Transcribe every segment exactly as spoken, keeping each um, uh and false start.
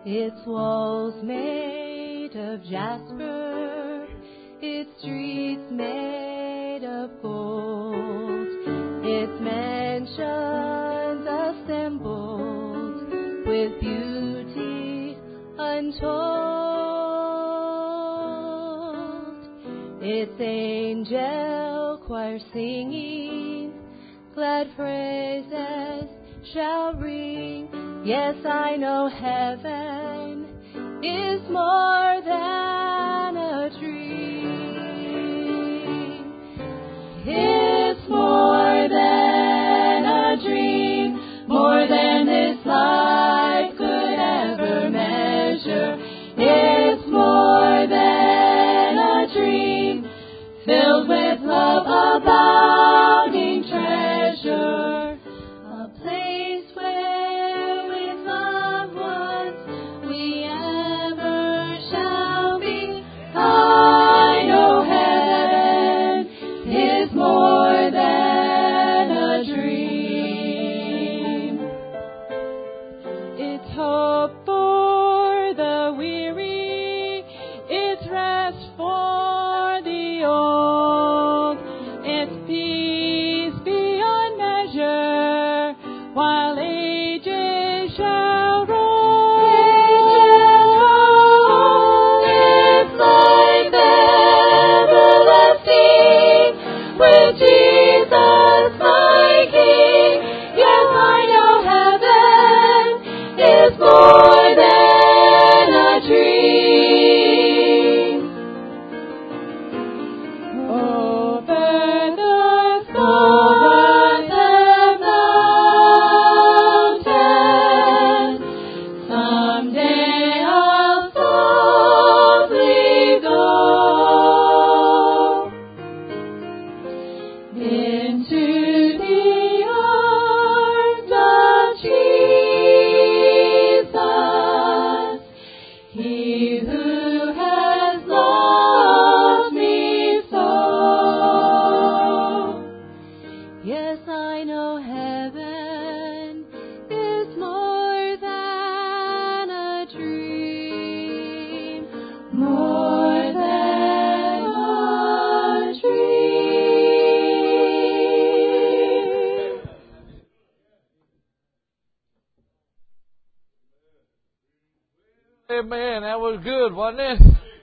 its walls made of jasper, its streets made of gold, its mansions assembled with beauty untold, its angel choir singing glad praises shall ring. Yes, I know heaven is more than a dream. It's more than a dream, more than this life could ever measure. It's more than a dream, filled with love, abounding treasure. A place where with loved ones we ever shall be. I know heaven is more than a dream. It's hope for the weary, it's rest for the old, it's peace beyond measure, while ages shall roll. It's life everlasting with Jesus my King. Yes, I know heaven is more than a dream. Over the stars and mountains, someday I'll softly go into the arms of Jesus, He who has loved me so. Yes, I know heaven is more than a dream, more than a dream. Amen. That was good, wasn't it?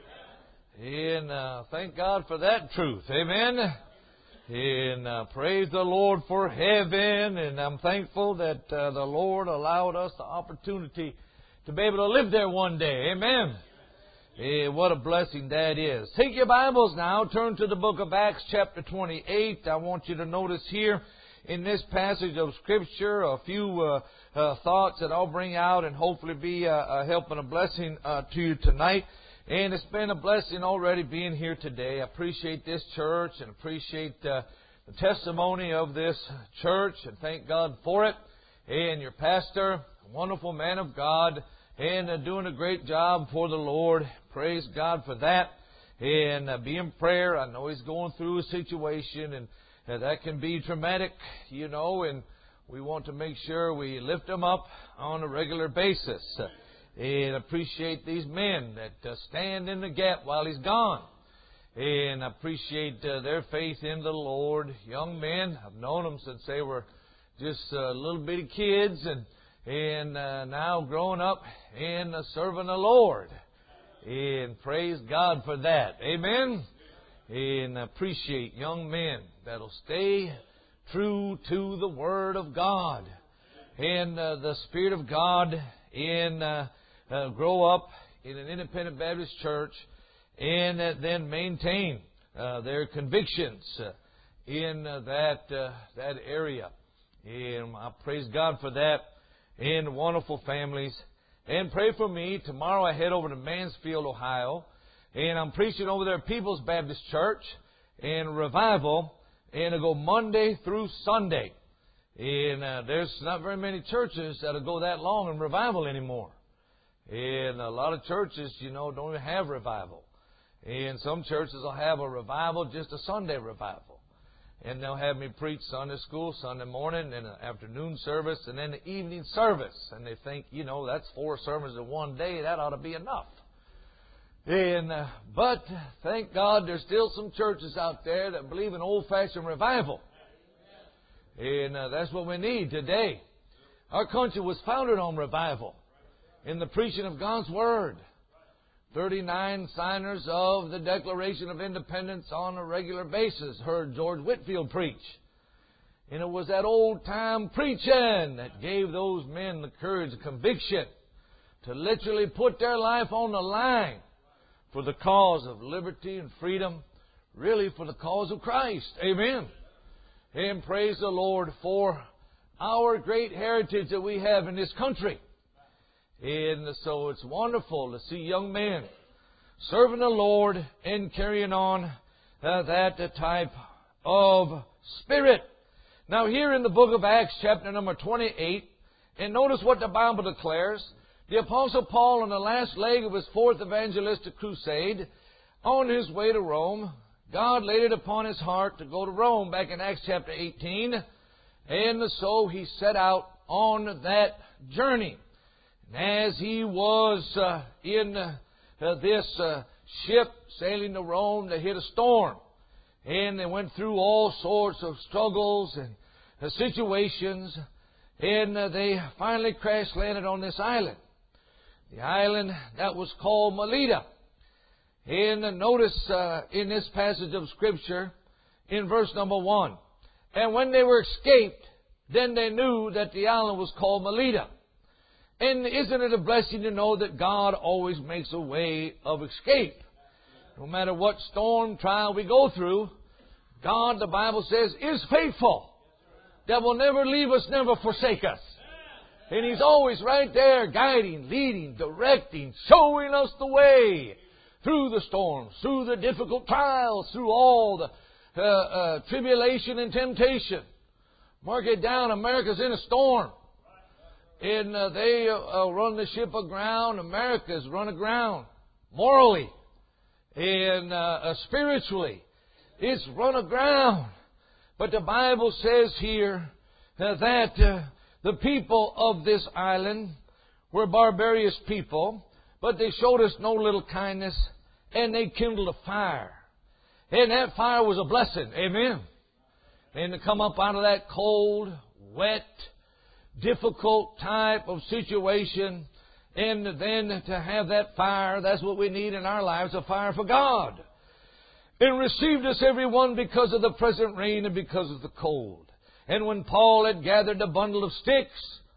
And uh, thank God for that truth. Amen. And uh, praise the Lord for heaven. And I'm thankful that uh, the Lord allowed us the opportunity to be able to live there one day. Amen. Eh, what a blessing that is. Take your Bibles now. Turn to the book of Acts chapter twenty-eight. I want you to notice here in this passage of Scripture a few uh, uh, thoughts that I'll bring out and hopefully be uh, a help and a blessing uh, to you tonight. And it's been a blessing already being here today. I appreciate this church and appreciate uh, the testimony of this church and thank God for it. And your pastor, a wonderful man of God, and uh, doing a great job for the Lord. Praise God for that. And uh, be in prayer. I know he's going through a situation and uh, that can be traumatic, you know, and we want to make sure we lift him up on a regular basis. Uh, And appreciate these men that uh, stand in the gap while he's gone. And I appreciate uh, their faith in the Lord. Young men, I've known them since they were just uh, little bitty kids and and uh, now growing up and uh, serving the Lord. And praise God for that. Amen. And I appreciate young men that'll stay true to the Word of God and uh, the Spirit of God in uh, Uh, grow up in an independent Baptist church and uh, then maintain uh, their convictions uh, in uh, that uh, that area. And I praise God for that and wonderful families. And pray for me. Tomorrow I head over to Mansfield, Ohio, and I'm preaching over there at People's Baptist Church and revival, and I go Monday through Sunday. And uh, there's not very many churches that'll go that long in revival anymore. And a lot of churches, you know, don't even have revival. And some churches will have a revival, just a Sunday revival. And they'll have me preach Sunday school, Sunday morning, and an afternoon service, and then the evening service. And they think, you know, that's four sermons in one day. That ought to be enough. And uh, but thank God there's still some churches out there that believe in old-fashioned revival. And uh, that's what we need today. Our country was founded on revival in the preaching of God's Word. thirty-nine signers of the Declaration of Independence on a regular basis heard George Whitefield preach. And it was that old-time preaching that gave those men the courage and conviction to literally put their life on the line for the cause of liberty and freedom, really for the cause of Christ. Amen. And praise the Lord for our great heritage that we have in this country. And so it's wonderful to see young men serving the Lord and carrying on uh, that type of spirit. Now here in the book of Acts, chapter number twenty-eight, and notice what the Bible declares. The Apostle Paul, on the last leg of his fourth evangelistic crusade, on his way to Rome, God laid it upon his heart to go to Rome back in Acts chapter eighteen. And so he set out on that journey. As he was uh, in uh, this uh, ship sailing to Rome, they hit a storm. And they went through all sorts of struggles and uh, situations. And uh, they finally crash landed on this island. The island that was called Melita. And uh, notice uh, in this passage of Scripture, in verse number one, and when they were escaped, then they knew that the island was called Melita. And isn't it a blessing to know that God always makes a way of escape? No matter what storm, trial we go through, God, the Bible says, is faithful. That will never leave us, never forsake us. And He's always right there, guiding, leading, directing, showing us the way through the storms, through the difficult trials, through all the uh, uh, tribulation and temptation. Mark it down, America's in a storm. And uh, they uh, run the ship aground. America's run aground. Morally and uh, uh, spiritually. It's run aground. But the Bible says here uh, that uh, the people of this island were barbarous people, but they showed us no little kindness, and they kindled a fire. And that fire was a blessing. Amen. And to come up out of that cold, wet, difficult type of situation, and then to have that fire, that's what we need in our lives, a fire for God. And received us every one because of the present rain and because of the cold. And when Paul had gathered a bundle of sticks,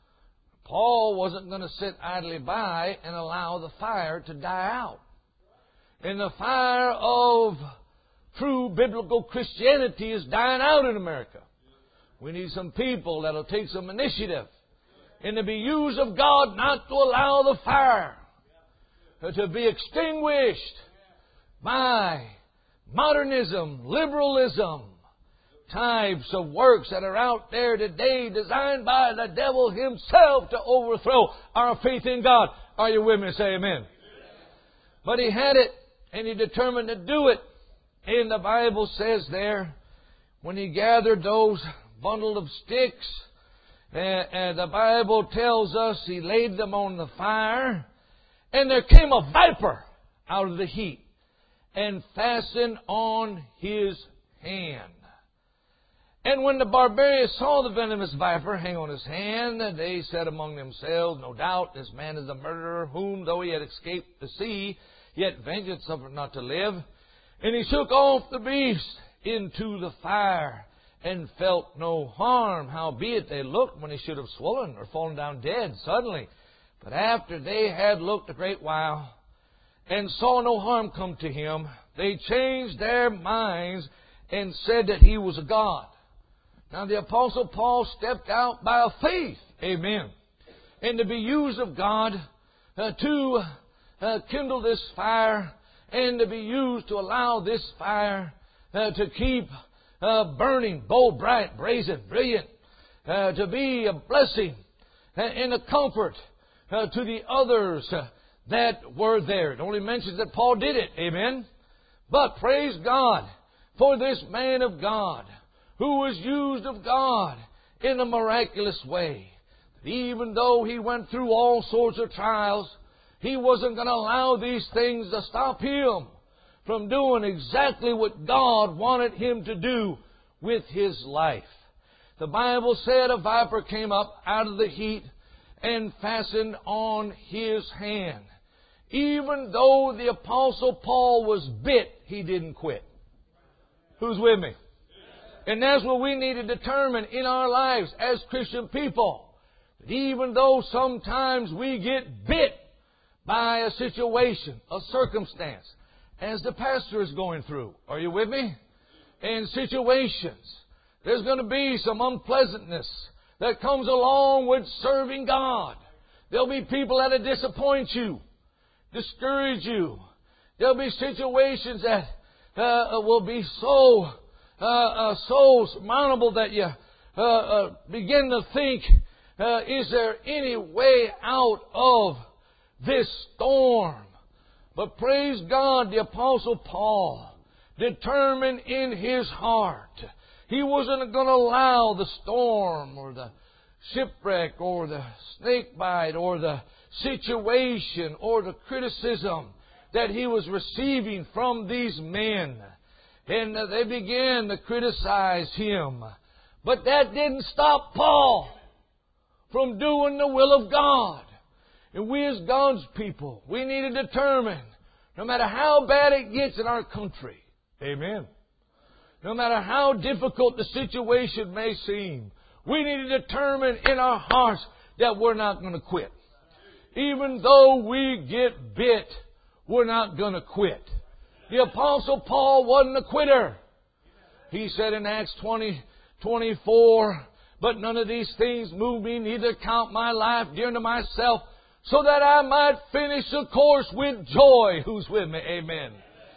Paul wasn't going to sit idly by and allow the fire to die out. And the fire of true biblical Christianity is dying out in America. We need some people that'll take some initiative and to be used of God, not to allow the fire to be extinguished by modernism, liberalism, types of works that are out there today designed by the devil himself to overthrow our faith in God. Are you with me? Say amen. But he had it and he determined to do it. And the Bible says there, when he gathered those bundle of sticks, uh, uh, the Bible tells us he laid them on the fire, and there came a viper out of the heat and fastened on his hand. And when the barbarians saw the venomous viper hang on his hand, they said among themselves, no doubt this man is a murderer, whom though he had escaped the sea, yet vengeance suffered not to live. And he took off the beast into the fire and felt no harm. Howbeit they looked when he should have swollen or fallen down dead suddenly. But after they had looked a great while and saw no harm come to him, they changed their minds and said that he was a god. Now the Apostle Paul stepped out by faith, amen, and to be used of God uh, to uh, kindle this fire and to be used to allow this fire uh, to keep uh, burning, bold, bright, brazen, brilliant, uh, to be a blessing and a comfort uh, to the others uh, that were there. It only mentions that Paul did it, amen. But praise God for this man of God who was used of God in a miraculous way. Even though he went through all sorts of trials, he wasn't going to allow these things to stop him from doing exactly what God wanted him to do with his life. The Bible said a viper came up out of the heat and fastened on his hand. Even though the Apostle Paul was bit, he didn't quit. Who's with me? And that's what we need to determine in our lives as Christian people. That even though sometimes we get bit by a situation, a circumstance, as the pastor is going through. Are you with me? In situations, there's going to be some unpleasantness that comes along with serving God. There'll be people that'll disappoint you, discourage you. There'll be situations that uh, will be so uh, uh, so surmountable that you uh, uh, begin to think, uh, is there any way out of this storm? But praise God, the Apostle Paul, determined in his heart, he wasn't going to allow the storm or the shipwreck or the snake bite or the situation or the criticism that he was receiving from these men. And they began to criticize him. But that didn't stop Paul from doing the will of God. And we as God's people, we need to determine, no matter how bad it gets in our country, amen, no matter how difficult the situation may seem, we need to determine in our hearts that we're not going to quit. Even though we get bit, we're not going to quit. The Apostle Paul wasn't a quitter. He said in Acts twenty, twenty-four, but none of these things move me, neither count my life dear to myself, so that I might finish the course with joy. Who's with me? Amen.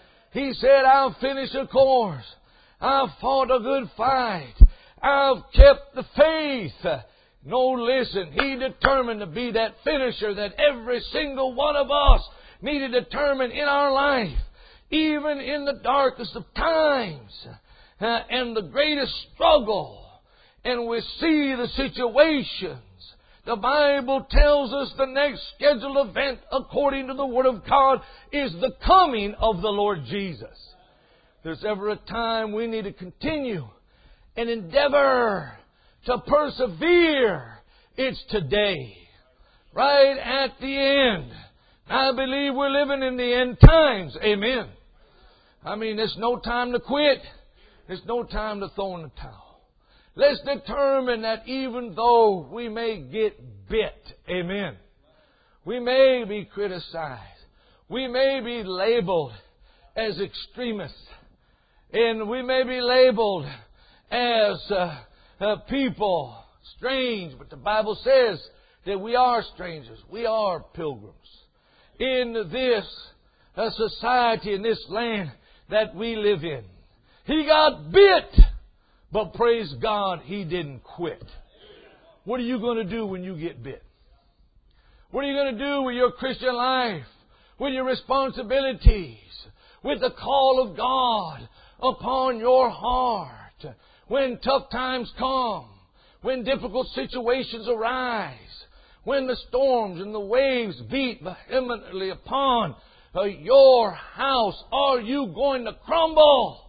He said, I've finished the course. I've fought a good fight. I've kept the faith. No, listen, he determined to be that finisher that every single one of us need to determine in our life, even in the darkest of times uh, and the greatest struggle. And we see the situations. The Bible tells us the next scheduled event, according to the Word of God, is the coming of the Lord Jesus. If there's ever a time we need to continue and endeavor to persevere, it's today. Right at the end. I believe we're living in the end times. Amen. I mean, there's no time to quit. There's no time to throw in the towel. Let's determine that even though we may get bit, amen, we may be criticized, we may be labeled as extremists, and we may be labeled as uh, uh, people strange, but the Bible says that we are strangers, we are pilgrims in this uh, society, in this land that we live in. He got bit, but praise God, he didn't quit. What are you going to do when you get bit? What are you going to do with your Christian life, with your responsibilities, with the call of God upon your heart? When tough times come, when difficult situations arise, when the storms and the waves beat vehemently upon uh, your house, are you going to crumble?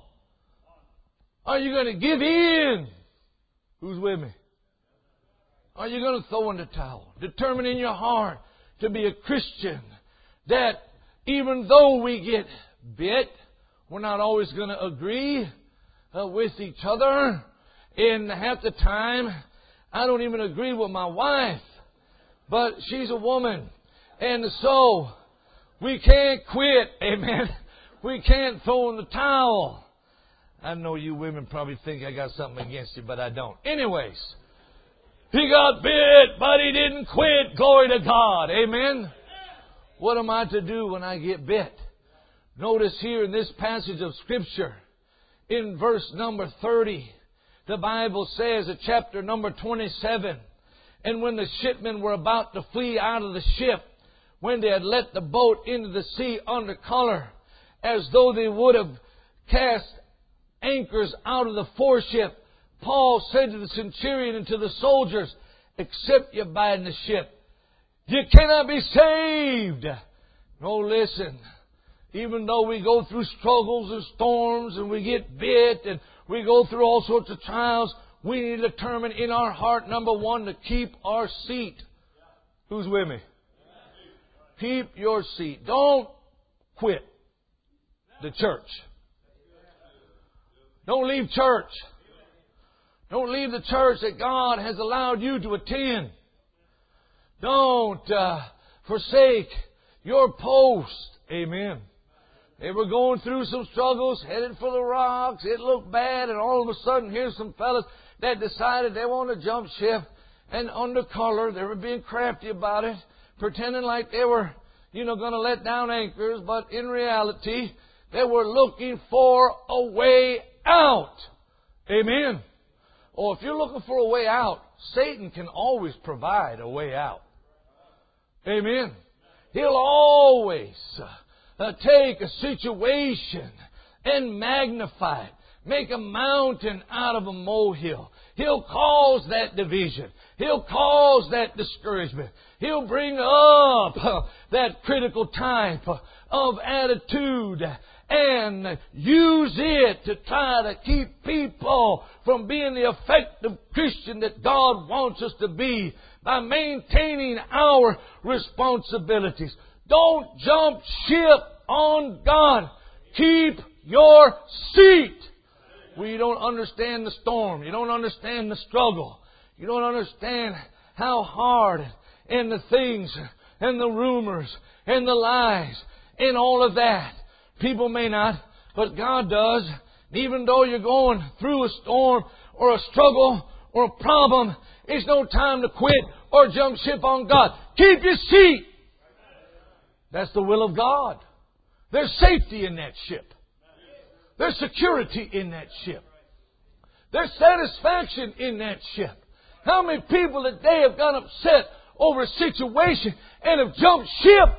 Are you going to give in? Who's with me? Are you going to throw in the towel? Determine in your heart to be a Christian that even though we get bit, we're not always going to agree uh, with each other. And half the time, I don't even agree with my wife. But she's a woman. And so, we can't quit. Amen. We can't throw in the towel. I know you women probably think I got something against you, but I don't. Anyways, he got bit, but he didn't quit. Glory to God. Amen. What am I to do when I get bit? Notice here in this passage of Scripture, in verse number thirty, the Bible says at chapter number twenty-seven, and when the shipmen were about to flee out of the ship, when they had let the boat into the sea under color, as though they would have cast anchors out of the foreship, Paul said to the centurion and to the soldiers, except you abide in the ship, you cannot be saved. No, listen. Even though we go through struggles and storms and we get bit and we go through all sorts of trials, we need to determine in our heart, number one, to keep our seat. Who's with me? Keep your seat. Don't quit the church. Don't leave church. Don't leave the church that God has allowed you to attend. Don't uh, forsake your post. Amen. They were going through some struggles, headed for the rocks. It looked bad, and all of a sudden, here's some fellas that decided they want to jump ship. And under color, they were being crafty about it, pretending like they were, you know, going to let down anchors. But in reality, they were looking for a way out. Amen. Or if you're looking for a way out, Satan can always provide a way out. Amen. He'll always uh, take a situation and magnify it. Make a mountain out of a molehill. He'll cause that division. He'll cause that discouragement. He'll bring up uh, that critical type of attitude and use it to try to keep people from being the effective Christian that God wants us to be by maintaining our responsibilities. Don't jump ship on God. Keep your seat. We don't understand the storm. You don't understand the struggle. You don't understand how hard and the things and the rumors and the lies and all of that. People may not, but God does. Even though you're going through a storm or a struggle or a problem, it's no time to quit or jump ship on God. Keep your seat. That's the will of God. There's safety in that ship. There's security in that ship. There's satisfaction in that ship. How many people today have got upset over a situation and have jumped ship?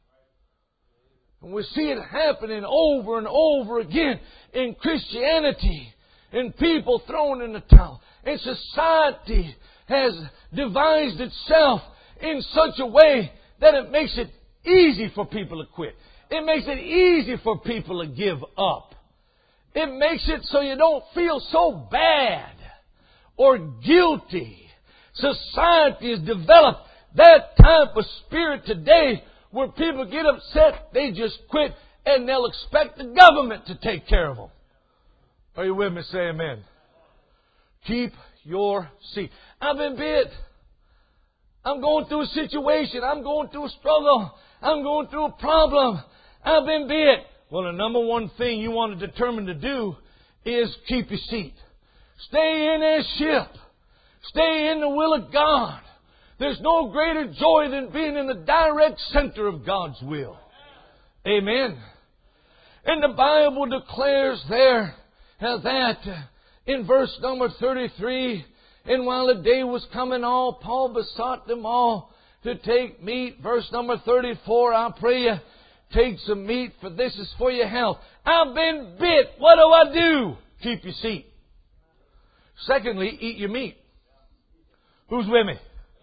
And we see it happening over and over again in Christianity. And people thrown in the towel. And society has devised itself in such a way that it makes it easy for people to quit. It makes it easy for people to give up. It makes it so you don't feel so bad or guilty. Society has developed that type of spirit today where people get upset, they just quit, and they'll expect the government to take care of them. Are you with me? Say amen. Keep your seat. I've been bit. I'm going through a situation. I'm going through a struggle. I'm going through a problem. I've been bit. Well, the number one thing you want to determine to do is keep your seat. Stay in that ship. Stay in the will of God. There's no greater joy than being in the direct center of God's will. Amen. And the Bible declares there that in verse number thirty-three, and while the day was coming on, Paul besought them all to take meat. Verse number thirty-four, I pray you, take some meat, for this is for your health. I've been bit. What do I do? Keep your seat. Secondly, eat your meat. Who's with me?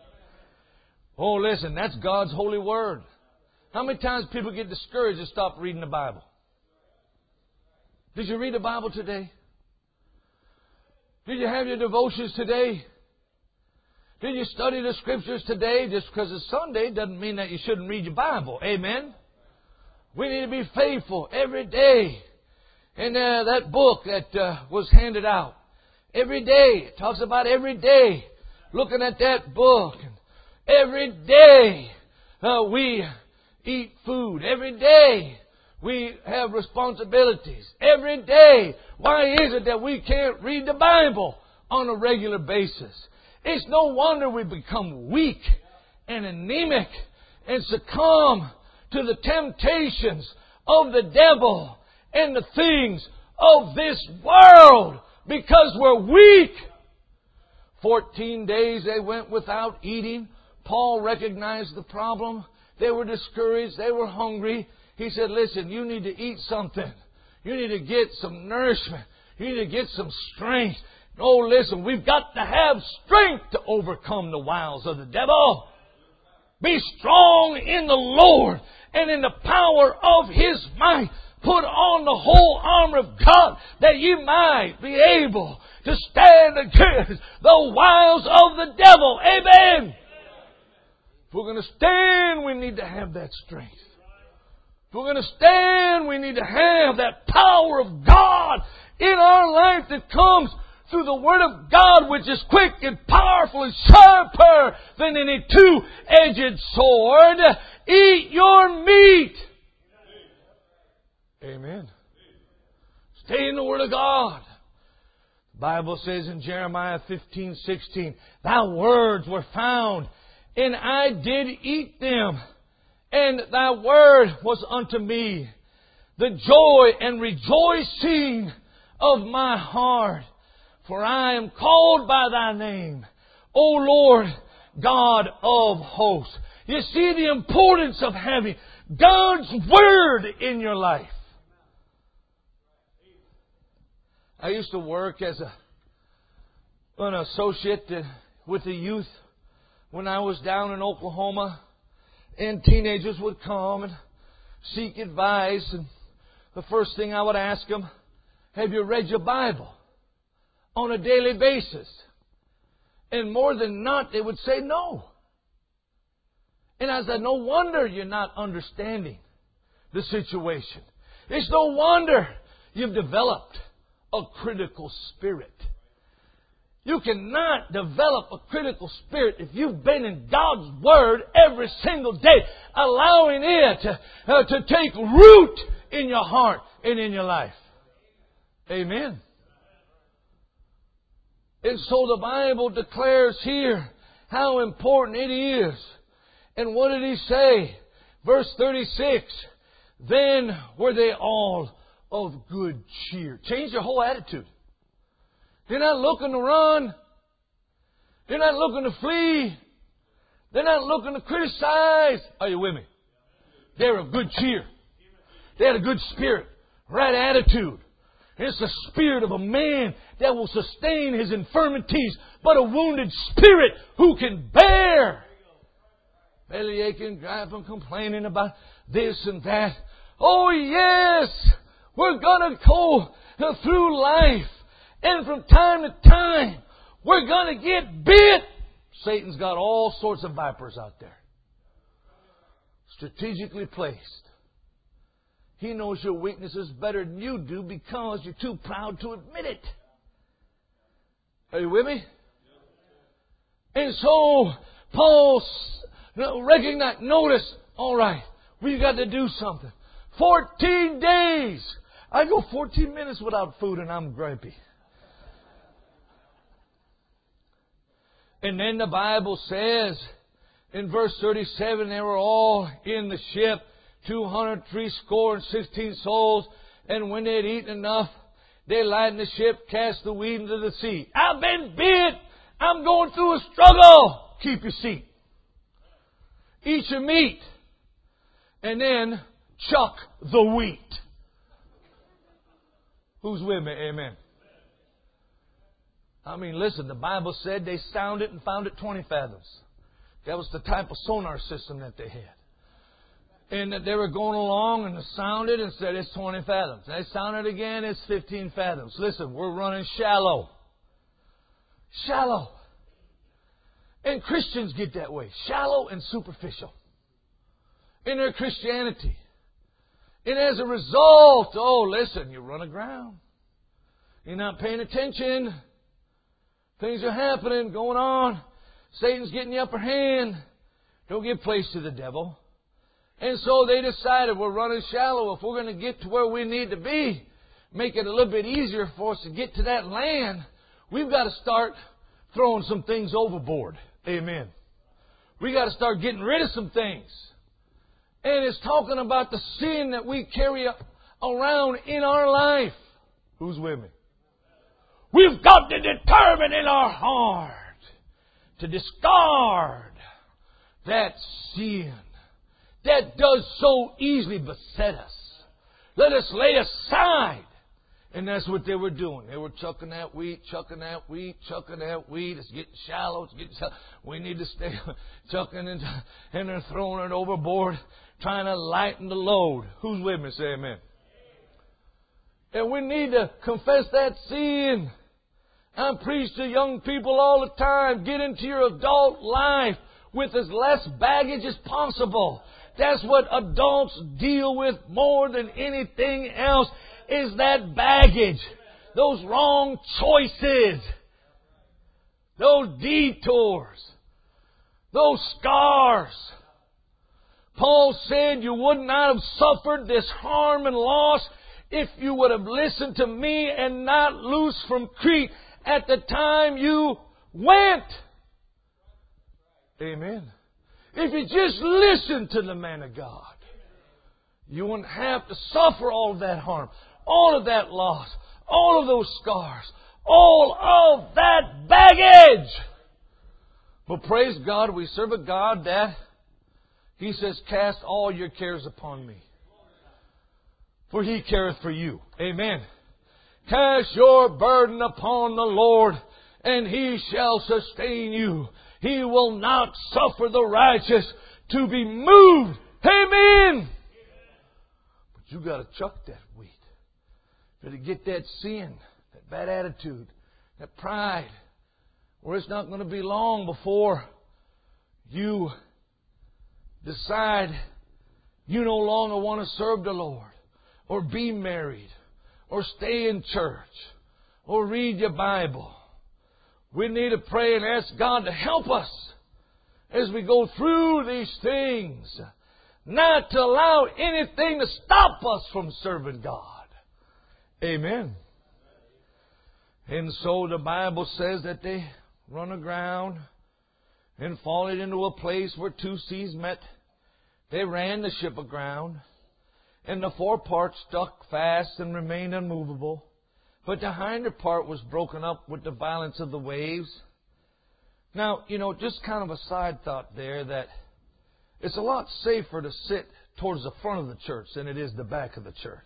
Oh, listen, that's God's holy word. How many times people get discouraged and stop reading the Bible? Did you read the Bible today? Did you have your devotions today? Did you study the Scriptures today? Just because it's Sunday doesn't mean that you shouldn't read your Bible. Amen? We need to be faithful every day. And uh, that book that uh, was handed out, every day, it talks about every day looking at that book. Every day uh, we eat food. Every day we have responsibilities. Every day. Why is it that we can't read the Bible on a regular basis? It's no wonder we become weak and anemic and succumb to the temptations of the devil and the things of this world because we're weak. Fourteen days they went without eating. Paul recognized the problem. They were discouraged. They were hungry. He said, listen, you need to eat something. You need to get some nourishment. You need to get some strength. No, listen, we've got to have strength to overcome the wiles of the devil. Be strong in the Lord and in the power of His might. Put on the whole armor of God that ye might be able to stand against the wiles of the devil. Amen. If we're going to stand, we need to have that strength. If we're going to stand, we need to have that power of God in our life that comes through the Word of God, which is quick and powerful and sharper than any two-edged sword. Eat your meat. Amen. Stay in the Word of God. The Bible says in Jeremiah fifteen sixteen, Thy words were found, and I did eat them, and Thy word was unto me the joy and rejoicing of my heart. For I am called by Thy name, O Lord God of hosts. You see the importance of having God's Word in your life. I used to work as a, an associate with the youth when I was down in Oklahoma. And teenagers would come and seek advice. And the first thing I would ask them, have you read your Bible? On a daily basis. And more than not, they would say no. And I said, no wonder you're not understanding the situation. It's no wonder you've developed a critical spirit. You cannot develop a critical spirit if you've been in God's Word every single day, allowing it to, uh, to take root in your heart and in your life. Amen. And so the Bible declares here how important it is. And what did He say? Verse thirty-six. Then were they all of good cheer. Change your whole attitude. They're not looking to run. They're not looking to flee. They're not looking to criticize. Are you with me? They're of good cheer. They had a good spirit, right attitude. It's the spirit of a man that will sustain his infirmities, but a wounded spirit who can bear. Belly aching, griping, complaining about this and that. Oh yes, we're going to go through life. And from time to time, we're going to get bit. Satan's got all sorts of vipers out there. Strategically placed. He knows your weaknesses better than you do because you're too proud to admit it. Are you with me? And so, Paul recognized, notice, all right, we've got to do something. fourteen days. I go fourteen minutes without food and I'm gripey. And then the Bible says in verse thirty-seven, they were all in the ship, two hundred three score and sixteen souls. And when they had eaten enough, they lightened the ship, cast the weed into the sea. I've been bit. I'm going through a struggle. Keep your seat. Eat your meat. And then chuck the wheat. Who's with me? Amen. I mean, listen, the Bible said they sounded and found it twenty fathoms. That was the type of sonar system that they had. And that they were going along and they sounded and said it's twenty fathoms. They sounded again, it's fifteen fathoms. Listen, we're running shallow. Shallow. And Christians get that way. Shallow and superficial. In their Christianity. And as a result, oh, listen, you run aground. You're not paying attention. Things are happening, going on. Satan's getting the upper hand. Don't give place to the devil. And so they decided we're running shallow. If we're going to get to where we need to be, make it a little bit easier for us to get to that land, we've got to start throwing some things overboard. Amen. We got to start getting rid of some things. And it's talking about the sin that we carry around in our life. Who's with me? We've got to determine in our heart to discard that sin that does so easily beset us. Let us lay aside And that's what they were doing. They were chucking that wheat, chucking that wheat, chucking that wheat. It's getting shallow. It's getting shallow. We need to stay chucking it, and they're throwing it overboard, trying to lighten the load. Who's with me? Say amen. And we need to confess that sin. I preach to young people all the time. Get into your adult life with as less baggage as possible. That's what adults deal with more than anything else, is that baggage. Those wrong choices. Those detours. Those scars. Paul said you would not have suffered this harm and loss if you would have listened to me and not loose from Crete at the time you went. Amen. If you just listened to the man of God, you wouldn't have to suffer all of that harm, all of that loss, all of those scars, all of that baggage. But praise God, we serve a God that He says, cast all your cares upon me, for He careth for you. Amen. Cast your burden upon the Lord, and He shall sustain you. He will not suffer the righteous to be moved. Amen. But you got to chuck that wheat. You got to get that sin, that bad attitude, that pride, where it's not going to be long before you decide you no longer want to serve the Lord, or be married, or stay in church, or read your Bible. We need to pray and ask God to help us as we go through these things, not to allow anything to stop us from serving God. Amen. And so the Bible says that they run aground and fallen into a place where two seas met. They ran the ship aground, and the fore part stuck fast and remained unmovable. But the hinder part was broken up with the violence of the waves. Now, you know, just kind of a side thought there, that it's a lot safer to sit towards the front of the church than it is the back of the church.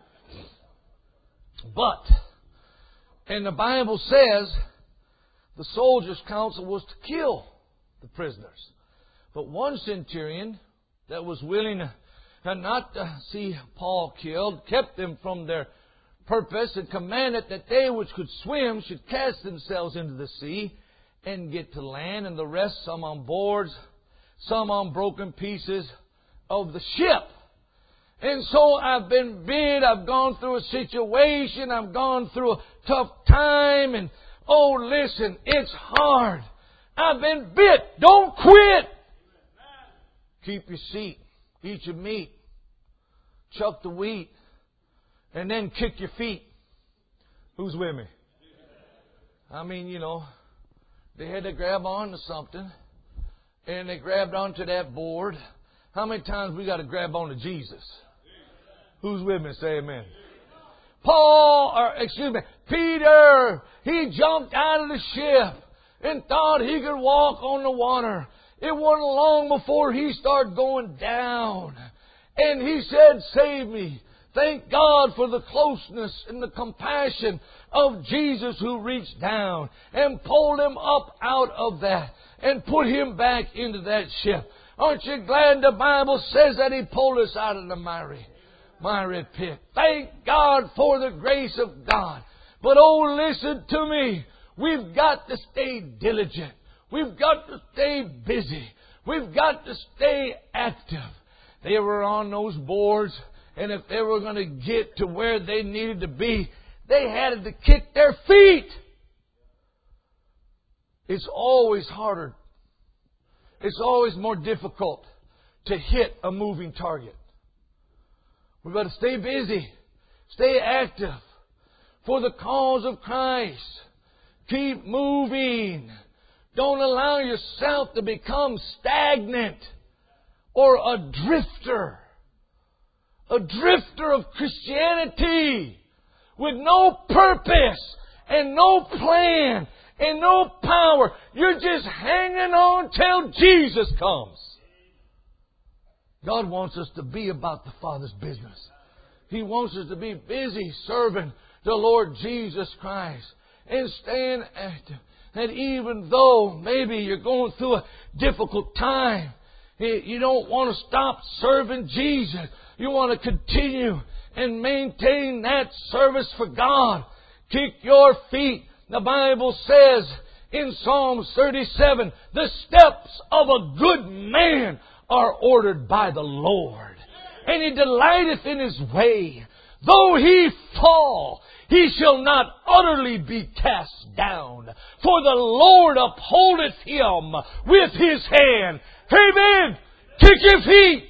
But, and the Bible says, the soldiers' counsel was to kill the prisoners. But one centurion that was willing to, not to see Paul killed kept them from their purpose, and commanded that they which could swim should cast themselves into the sea and get to land, and the rest, some on boards, some on broken pieces of the ship. And so I've been bid, I've gone through a situation, I've gone through a tough time, and oh listen, it's hard. I've been bit. Don't quit. Keep your seat. Eat your meat. Chuck the wheat. And then kick your feet. Who's with me? I mean, you know, they had to grab on to something. And they grabbed onto that board. How many times we got to grab on to Jesus? Who's with me? Say amen. Paul, or excuse me, Peter, he jumped out of the ship and thought he could walk on the water. It wasn't long before he started going down. And he said, save me. Thank God for the closeness and the compassion of Jesus, who reached down and pulled him up out of that and put him back into that ship. Aren't you glad the Bible says that He pulled us out of the miry, miry pit? Thank God for the grace of God. But oh, listen to me. We've got to stay diligent. We've got to stay busy. We've got to stay active. They were on those boards, and if they were going to get to where they needed to be, they had to kick their feet. It's always harder. It's always more difficult to hit a moving target. We've got to stay busy. Stay active for the cause of Christ. Keep moving. Don't allow yourself to become stagnant or a drifter. A drifter of Christianity with no purpose and no plan and no power. You're just hanging on till Jesus comes. God wants us to be about the Father's business. He wants us to be busy serving the Lord Jesus Christ and stand active. And even though maybe you're going through a difficult time, you don't want to stop serving Jesus. You want to continue and maintain that service for God. Kick your feet. The Bible says in Psalms thirty-seven, the steps of a good man are ordered by the Lord, and He delighteth in His way. Though he fall, he shall not utterly be cast down, for the Lord upholdeth him with His hand. Amen. Kick your feet.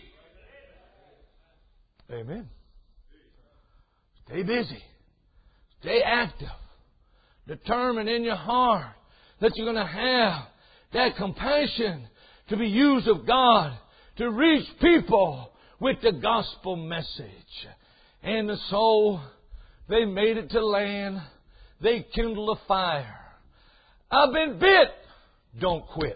Amen. Stay busy. Stay active. Determined in your heart that you're going to have that compassion to be used of God to reach people with the gospel message. And so they made it to land. They kindled a fire. I've been bit. Don't quit.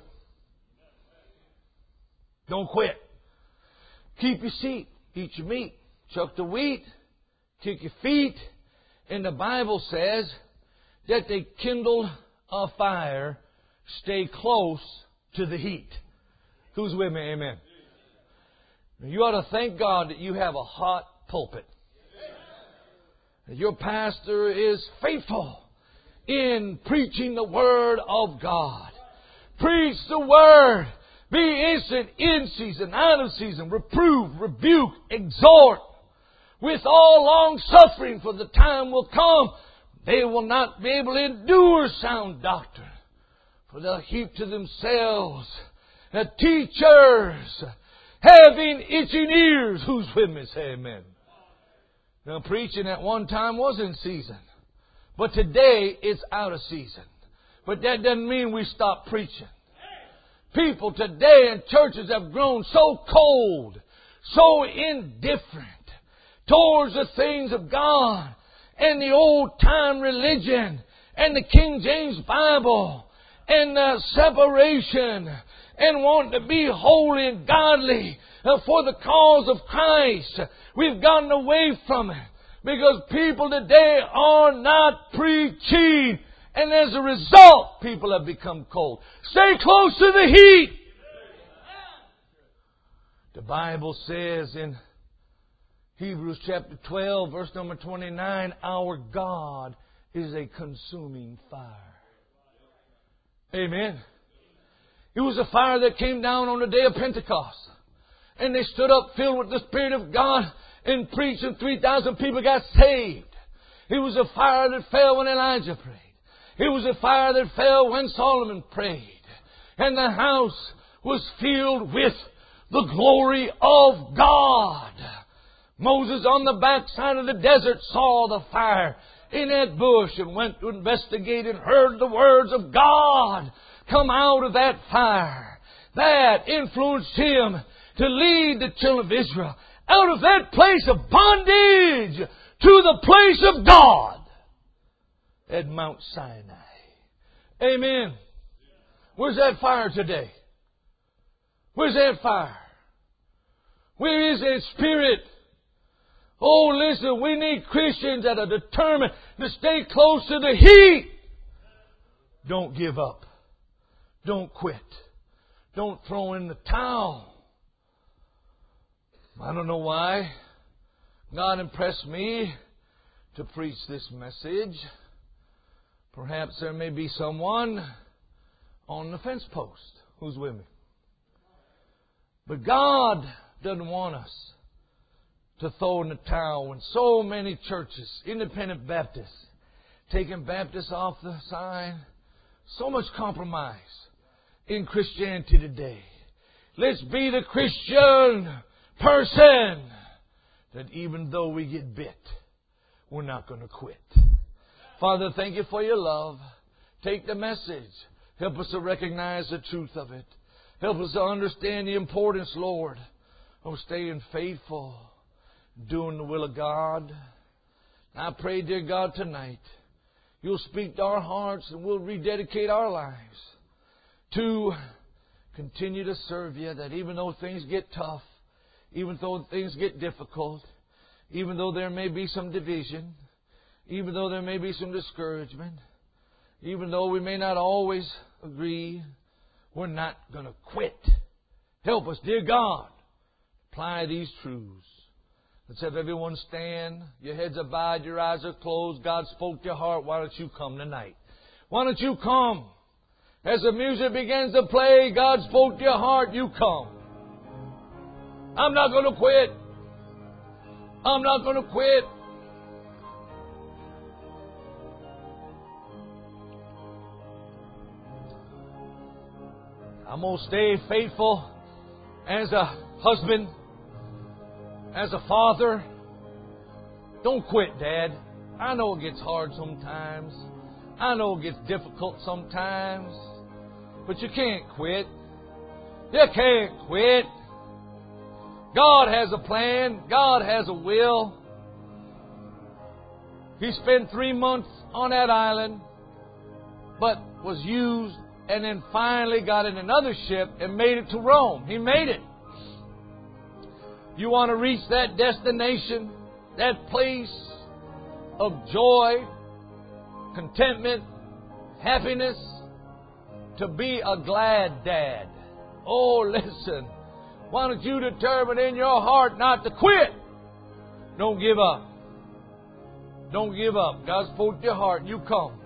Don't quit. Keep your seat. Eat your meat. Chuck the wheat. Kick your feet. And the Bible says that they kindled a fire. Stay close to the heat. Who's with me? Amen. You ought to thank God that you have a hot pulpit. That your pastor is faithful in preaching the Word of God. Preach the Word. Be instant in season, out of season. Reprove, rebuke, exhort. With all long suffering, for the time will come they will not be able to endure sound doctrine. For they'll heap to themselves the teachers having itching ears. Who's with me? Say amen. Now, preaching at one time was in season, but today it's out of season. But that doesn't mean we stop preaching. People today in churches have grown so cold, so indifferent towards the things of God and the old time religion and the King James Bible and the separation and wanting to be holy and godly for the cause of Christ. We've gotten away from it because people today are not preaching. And as a result, people have become cold. Stay close to the heat. The Bible says in Hebrews chapter twelve, verse number twenty-nine, our God is a consuming fire. Amen. It was a fire that came down on the day of Pentecost. And they stood up filled with the Spirit of God and preached, and three thousand people got saved. It was a fire that fell when Elijah prayed. It was a fire that fell when Solomon prayed. And the house was filled with the glory of God. Moses on the backside of the desert saw the fire in that bush and went to investigate and heard the words of God come out of that fire. That influenced him to lead the children of Israel out of that place of bondage to the place of God at Mount Sinai. Amen. Where's that fire today? Where's that fire? Where is that Spirit? Oh, listen, we need Christians that are determined to stay close to the heat. Don't give up. Don't quit. Don't throw in the towel. I don't know why God impressed me to preach this message. Perhaps there may be someone on the fence post who's with me. But God doesn't want us to throw in the towel when so many churches, independent Baptists, taking Baptists off the sign. So much compromise in Christianity today. Let's be the Christian person that even though we get bit, we're not going to quit. Father, thank you for your love. Take the message. Help us to recognize the truth of it. Help us to understand the importance, Lord, of staying faithful, doing the will of God. I pray, dear God, tonight, you'll speak to our hearts and we'll rededicate our lives to continue to serve you, that even though things get tough, even though things get difficult, even though there may be some division, Even though there may be some discouragement, even though we may not always agree, we're not going to quit. Help us, dear God. Apply these truths. Let's have everyone stand. Your heads are bowed, your eyes are closed. God spoke to your heart. Why don't you come tonight? Why don't you come? As the music begins to play, God spoke to your heart. You come. I'm not going to quit. I'm not going to quit. I'm going to stay faithful as a husband, as a father. Don't quit, Dad. I know it gets hard sometimes. I know it gets difficult sometimes. But you can't quit. You can't quit. God has a plan. God has a will. He spent three months on that island, but was used and then finally got in another ship and made it to Rome. He made it. You want to reach that destination, that place of joy, contentment, happiness, to be a glad dad. Oh, listen. Why don't you determine in your heart not to quit? Don't give up. Don't give up. God spoke to your heart. You come.